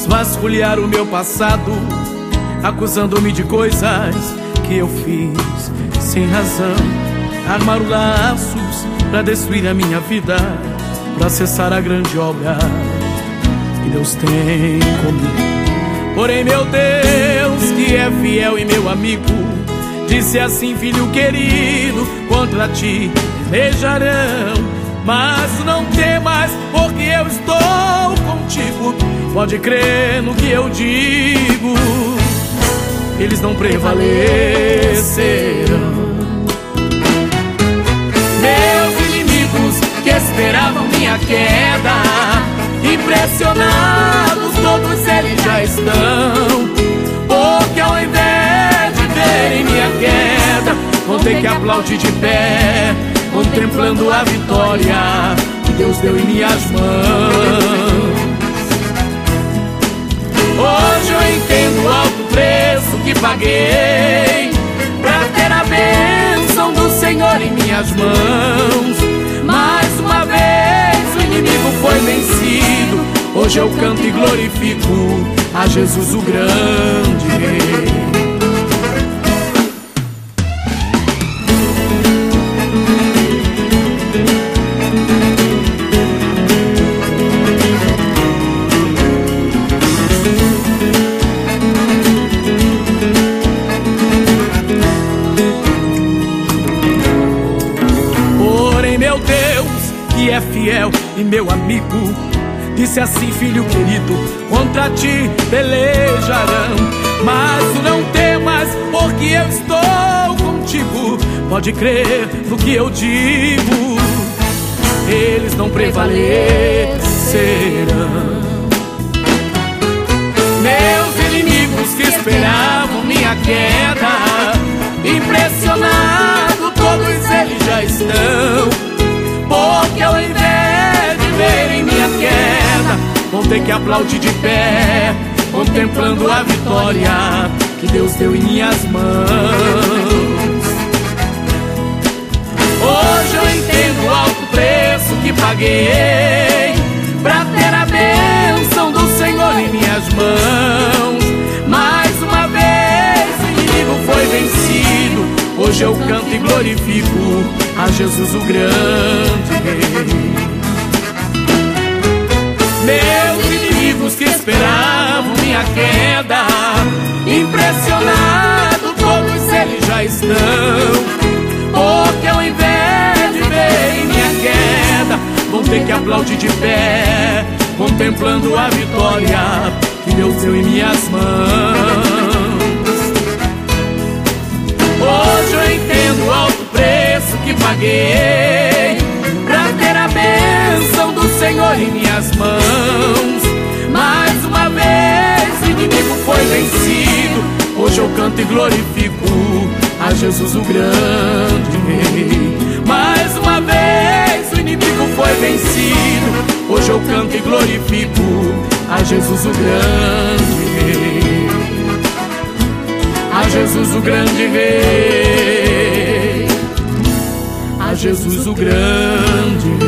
vasculhar o meu passado, acusando-me de coisas que eu fiz sem razão. Armaram laços pra destruir a minha vida, pra cessar a grande obra que Deus tem comigo. Porém meu Deus, que é fiel e meu amigo, disse assim: filho querido, contra ti pelejarão, mas não temas, porque eu estou contigo. Pode crer no que eu digo, eles não prevalecerão. Meus inimigos que esperavam minha queda, impressionados todos eles já estão, porque ao invés de verem minha queda, vão ter que aplaudir de pé, contemplando a vitória que Deus deu em minhas mãos. Hoje eu entendo o alto preço que paguei pra ter a bênção do Senhor em minhas mãos. Mais uma vez o inimigo foi vencido. Hoje eu canto e glorifico a Jesus o grande Rei. Meu Deus, que é fiel e meu amigo, disse assim: filho querido, contra ti pelejarão, mas tu não temas, porque eu estou contigo. Pode crer no que eu digo, eles não prevalecerão. Meus inimigos que esperavam minha queda, impressionados todos eles já estão, porque ao invés de verem minha queda, vão ter que aplaudir de pé, contemplando a vitória que Deus deu em minhas mãos. Hoje eu entendo o alto preço que paguei pra ter a bênção do Senhor em minhas mãos. Mais uma vez o inimigo foi vencido. Hoje eu canto e glorifico a Jesus o grande Rei. Meus inimigos que esperavam minha queda, impressionados todos eles já estão, porque ao invés de verem minha queda, vão ter que aplaudir de pé, contemplando a vitória que Deus deu em minhas mãos. Hoje eu entendo o alto preço que paguei pra ter a bênção do Senhor em minhas mãos. Mais uma vez o inimigo foi vencido. Hoje eu canto e glorifico a Jesus o grande Rei. Mais uma vez o inimigo foi vencido. Hoje eu canto e glorifico a Jesus o grande Rei. A Jesus o grande Rei, a Jesus o grande Rei.